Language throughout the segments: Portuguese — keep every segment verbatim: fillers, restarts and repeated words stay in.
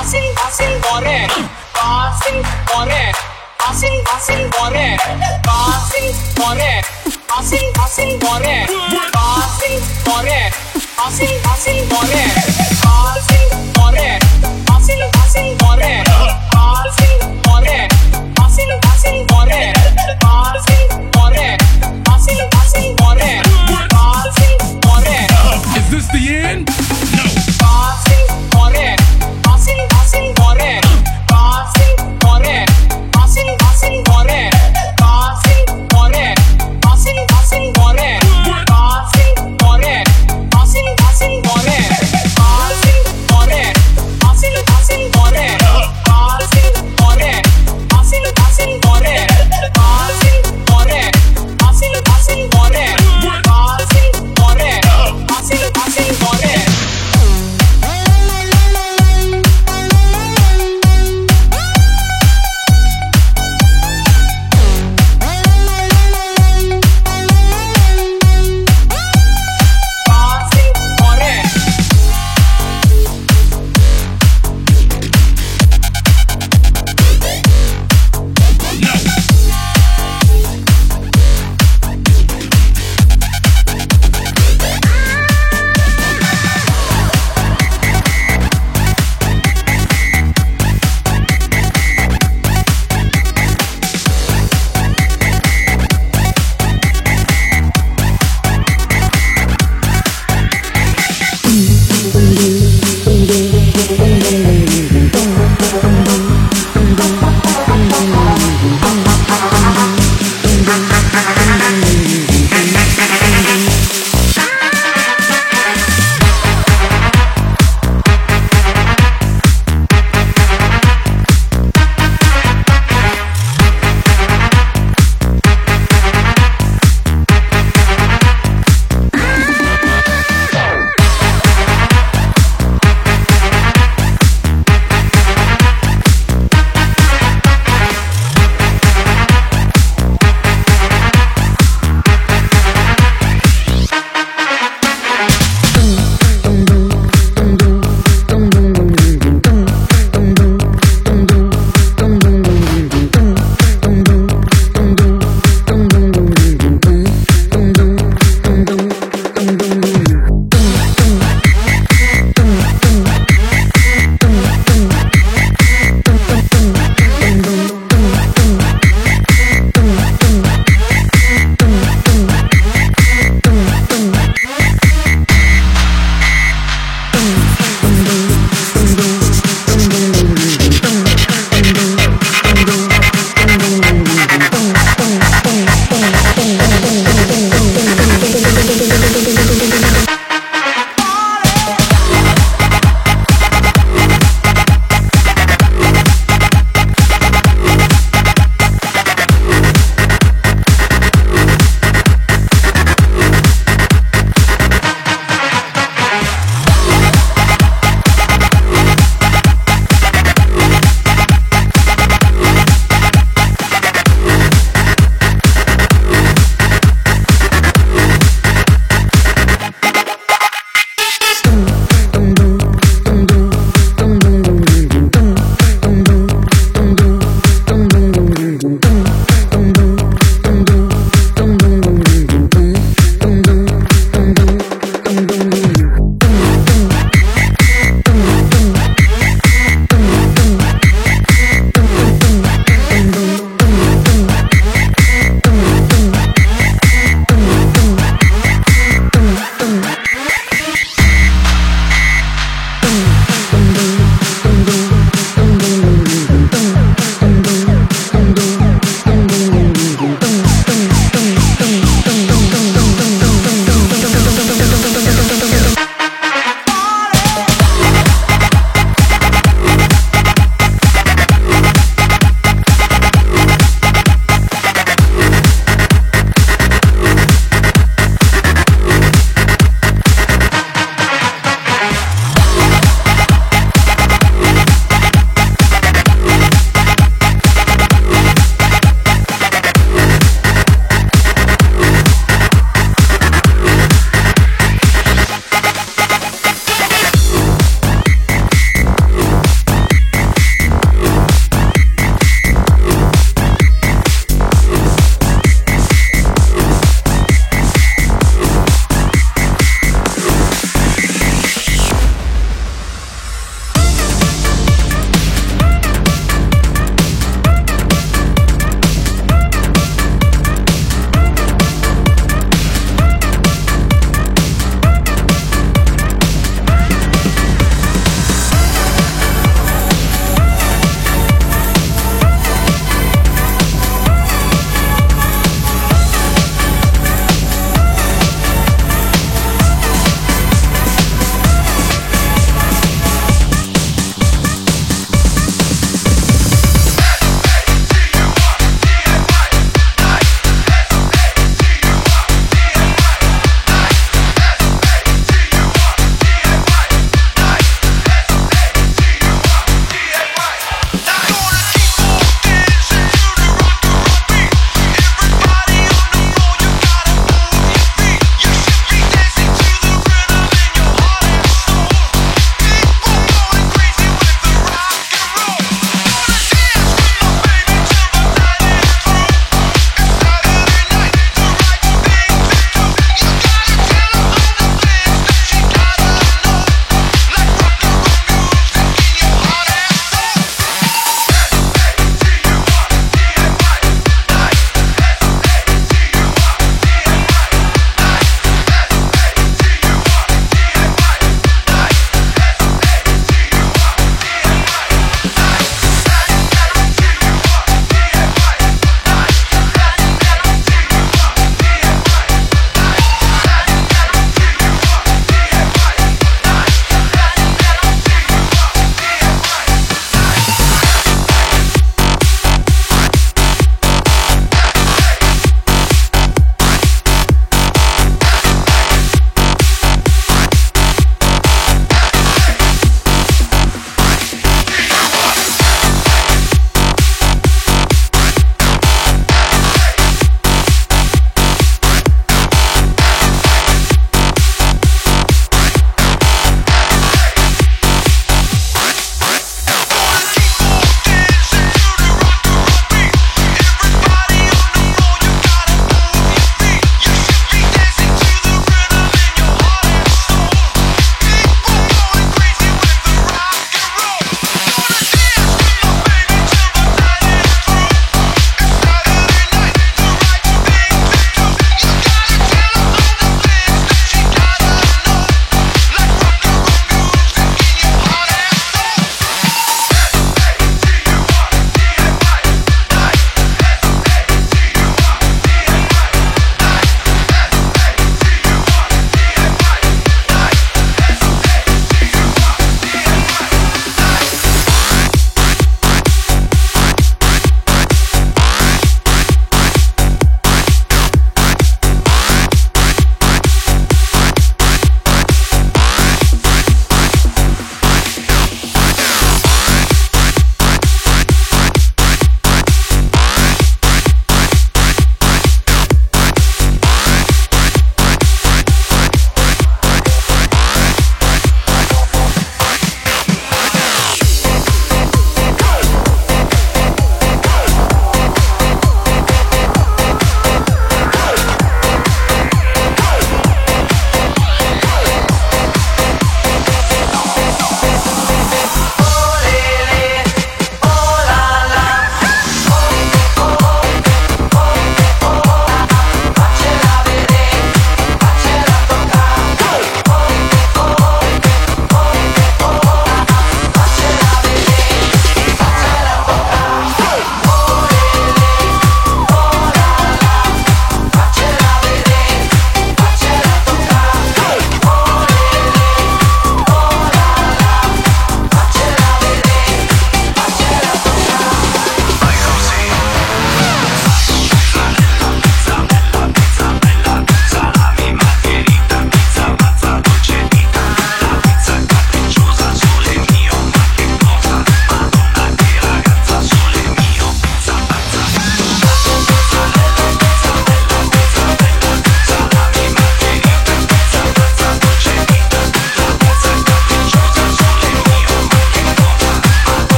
así, así, more, así, more, así, así, more, así, more, así, así, more, así, more, así, así, more, así, more, así, así, more, así, more, así, así, more, así, more, así, así, more, así, more. Is this the end? No. Así, more, así, así, more, así, more, así, así, more, así, more, así, así, more, así, more, así, así, more, así, more, así, así, more, así, more, así, así, more, así, more, así, así, more, así, more, así, así, more. Así, more.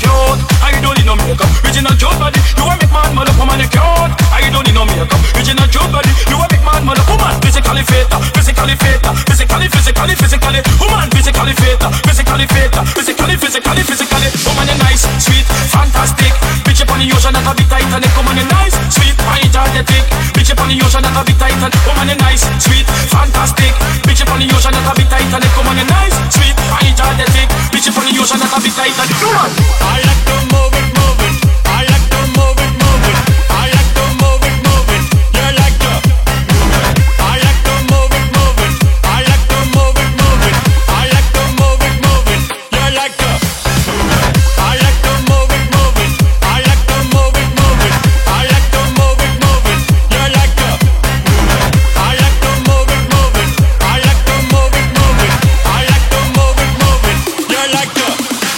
cute. I don't need no makeup. Original cute body. You a make man mother woman cute. I don't need no makeup. Original cute body. You a make man mother woman. Physically fit, physically fit, physically, physically, physically. Woman physically fit, physically fit, physically, physically, physically. Woman you nice, sweet, fantastic. Bitch upon the ocean that a bit Titanic. Woman you nice, sweet, energetic. Bitch upon the ocean that a bit Titanic. Woman you nice, sweet, fantastic. Bitch upon the ocean that a bit Titanic. Woman you nice, sweet, energetic. Bitch upon the ocean that a bit Titanic. Woman, I like to move it, move it. I like to move it, move it. I like to move it, move it. You like to. I like to move it, move it. I like to move it, move it. I like to move it, move it. You like to. I like to move it, move it. I like to move it, move it. I like to move it, move it. You like to. I like to move it, move it. I like to move it, move it. I like to move it, move it. You like to.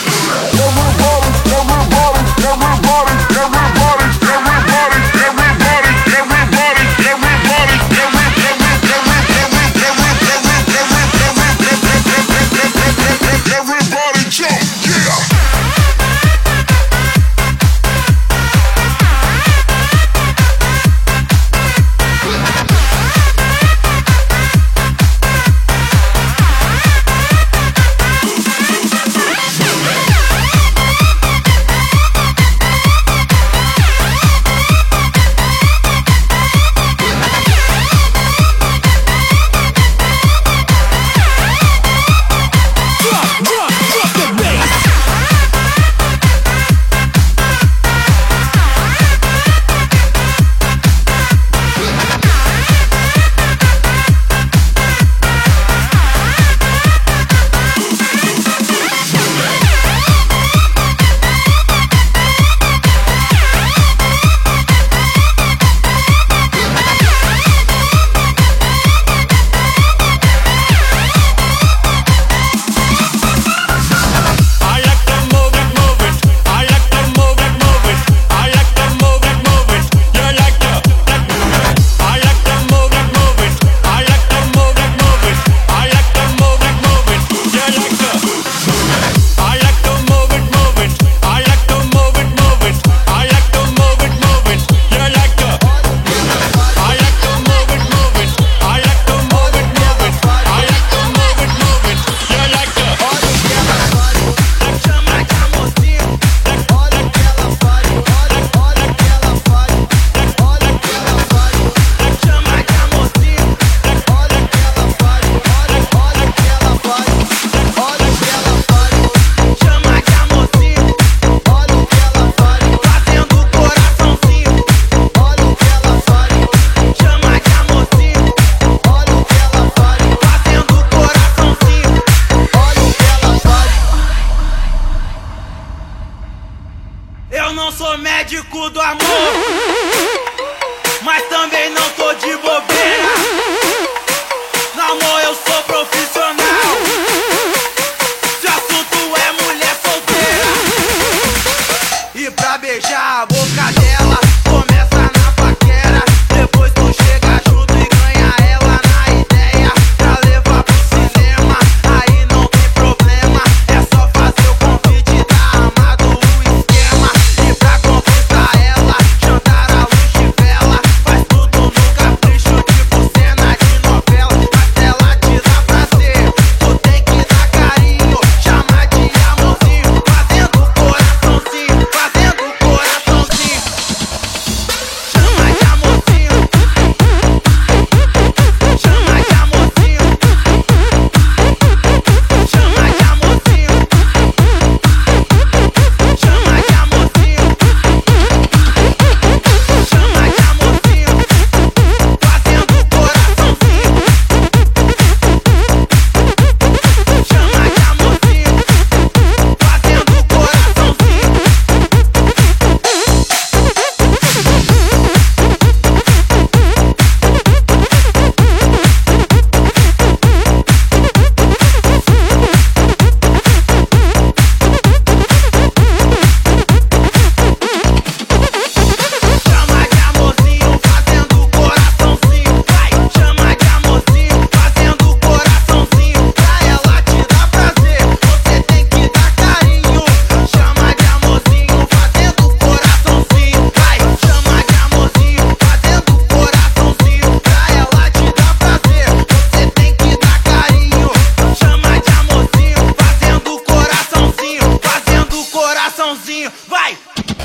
Médico do amor, mas também não tô de bobeira. No amor eu sou profissional. Se o assunto é mulher solteira, e pra beijar a boca dela, começa na paquera. Depois tu chega junto e ganha ela na ideia. Pra levar pro cinema, aí não tem problema. É só fazer o convite, tá armado o esquema. E pra conquistar ela, jantar à luz de vela. Faz tudo no capricho, tipo cena de novela. Mas ela te dá prazer, tu tem que dar carinho. Chama de amorzinho, fazendo coraçãozinho, fazendo coraçãozinho. vai!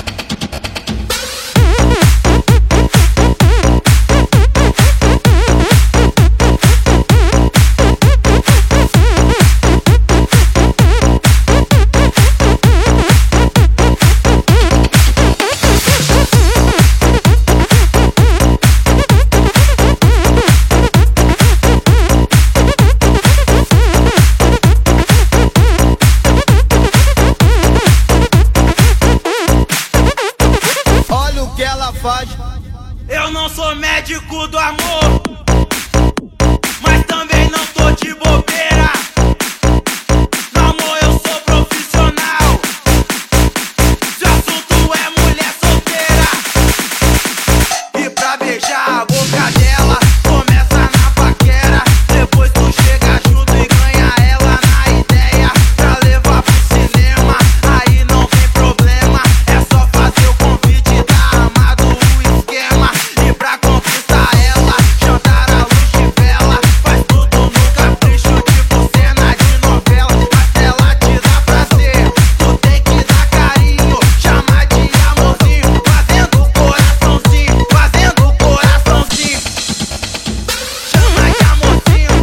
Eu não sou médico do amor, mas também não tô de bobeira. No amor eu sou profissional. Se o assunto é mulher solteira, e pra beijar a boca dela começa na paquera. Depois tu chega junto e ganha ela na ideia. Pra levar pro cinema, aí não tem problema. É só fazer o convite, tá amado o esquema. E pra conquistar ela, jantar à luz de vela. Faz tudo no capricho, tipo cena de novela. Até ela te dá prazer, tu tem que dar carinho. Chama de amorzinho, fazendo coraçãozinho, fazendo coraçãozinho. Chama de amorzinho,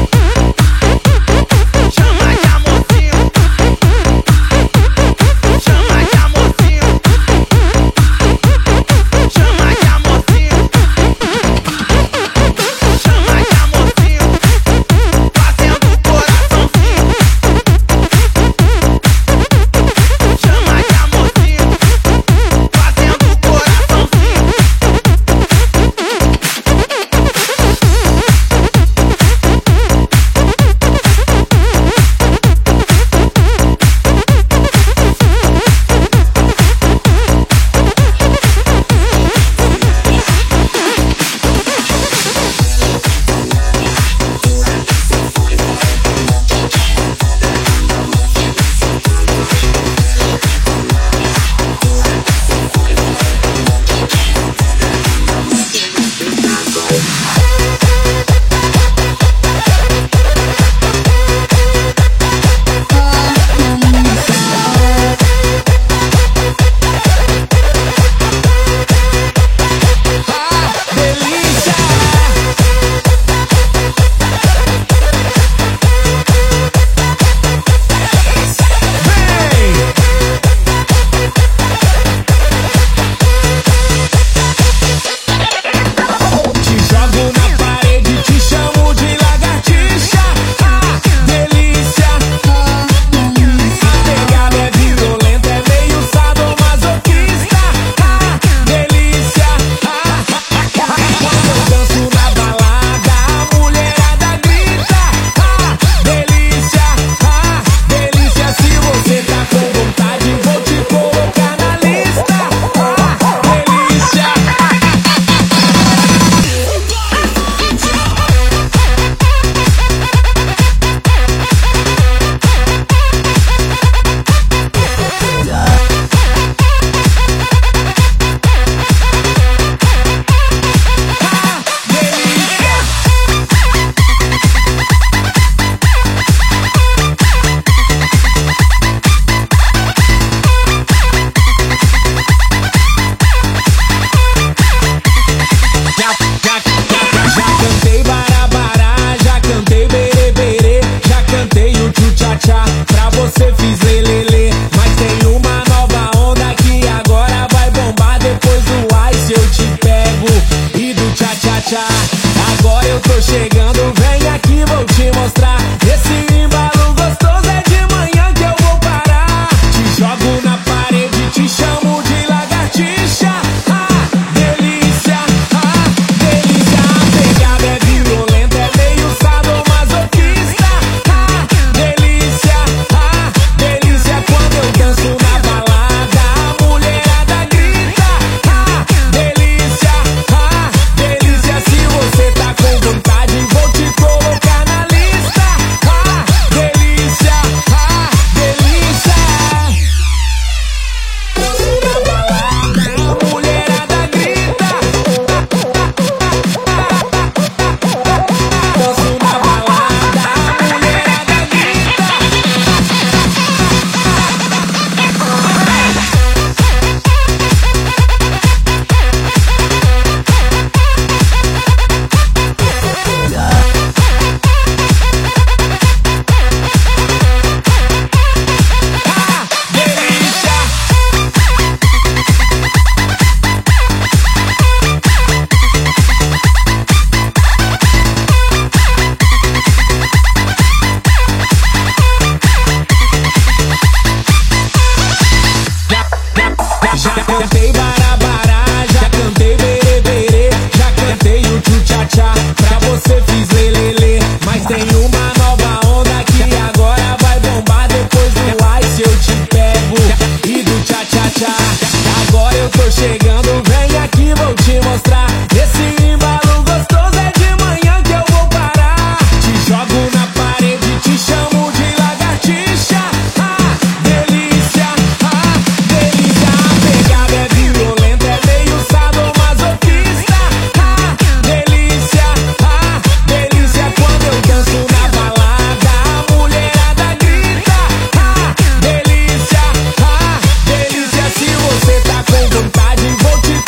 chama de amorzinho, chama de amorzinho, chama de amorzinho, chama de amorzinho, fazendo coraçãozinho. Chama de amorzinho, fazendo coraçãozinho. Pra você fiz lelele, mas tem uma nova onda que agora vai bombar. Depois do ice eu te pego e do tcha tcha tcha. Agora eu tô chegando, vem aqui, vou te mostrar. Esse embalo gostoso é de manhã que eu vou parar. Te jogo na parede, te chamo de lagartixa. Ah, delícia, ah, delícia. A pegada é violenta, é meio sadomasoquista. Ah, delícia, ah, delícia. Quando eu danço na balada, a mulherada grita. Ah, delícia, ah, delícia. Se você tá com vontade, cantei barabará, já cantei berê-berê, já cantei o tchu-tchá-tchá, pra você fiz lelele. Mas tem uma nova onda que agora vai bombar, depois do ice eu te pego e do tchá-tchá-tchá. Agora eu tô chegando, vem aqui, vou te mostrar. Esse embalo gostoso é de manhã que eu vou parar. Te jogo na parede, te chamo de lagartixa. Ah, delícia, ah, delícia. A pegada é violenta, é meio sadomasoquista. Ah, delícia, ah, delícia. Quando eu danço na balada, a mulherada grita. Ah, delícia, ah, delícia. Se você tá com vontade, vou te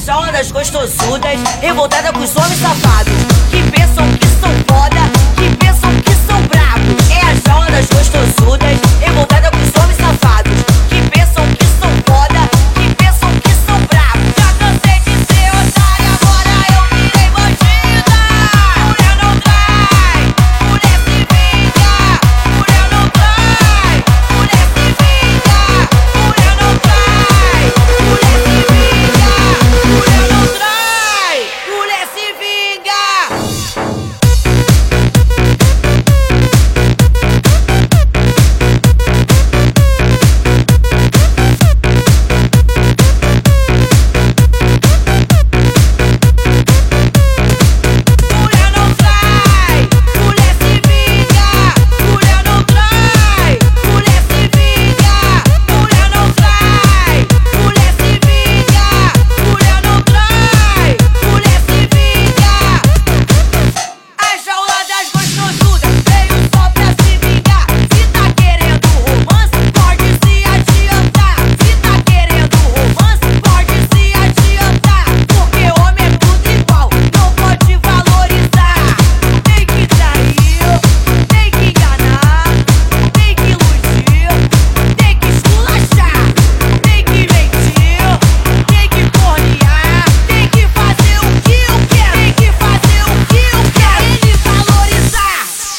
jaula das gostosudas, revoltada com os homens safados que pensam que são foda, que pensam que são bravos. É a jaula das gostosudas, revoltada com os homens safados que pensam que são foda, que pensam que são bravos. Já cansei de ser otária, agora eu virei bandida. Mulher não trai, mulher se vinga. Mulher não trai, mulher se vinga. Mulher não trai, mulher se vinga. Mulher não trai, mulher se vinga. Mulher não trai, mulher se vinga. Mulher não trai, mulher se vinga. Mulher não trai, mulher se vinga. Mulher não trai, mulher se vinga. A jaula das gostosudas veio só pra se vingar. Se tá querendo romance, pode se adiantar. Se tá querendo romance, pode se adiantar. Porque homem é tudo igual, não pode valorizar. Tem que trair, tem que enganar, tem que iludir, tem que esculachar, tem que mentir, tem que cornear, tem que fazer o que eu quero, tem que fazer o que eu quero. Ele valorizar.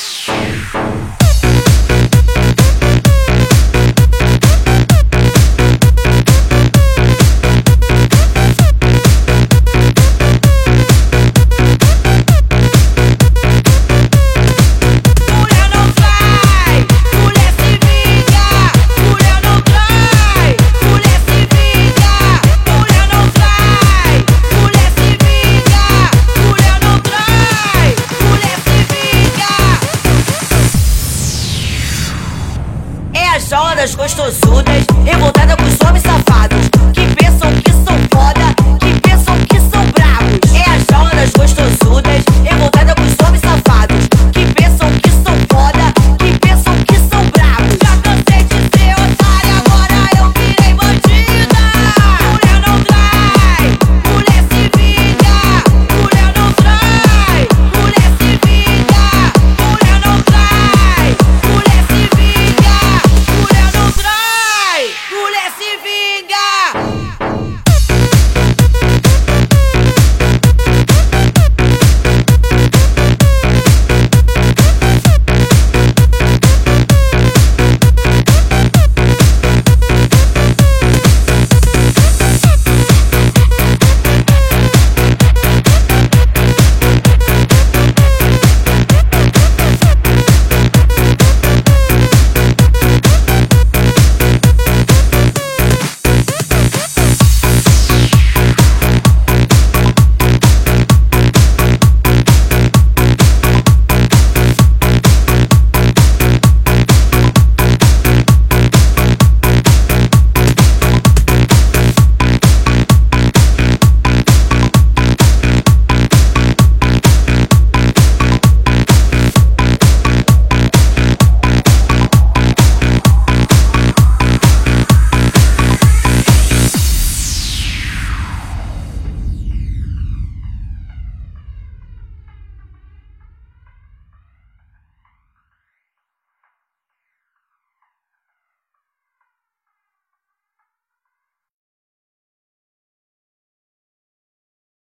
Mulher não trai, mulher se vinga. Mulher não trai, mulher se vinga. Mulher não trai, mulher se vinga. Mulher não trai, mulher se vinga. É a jaula das gostosudas,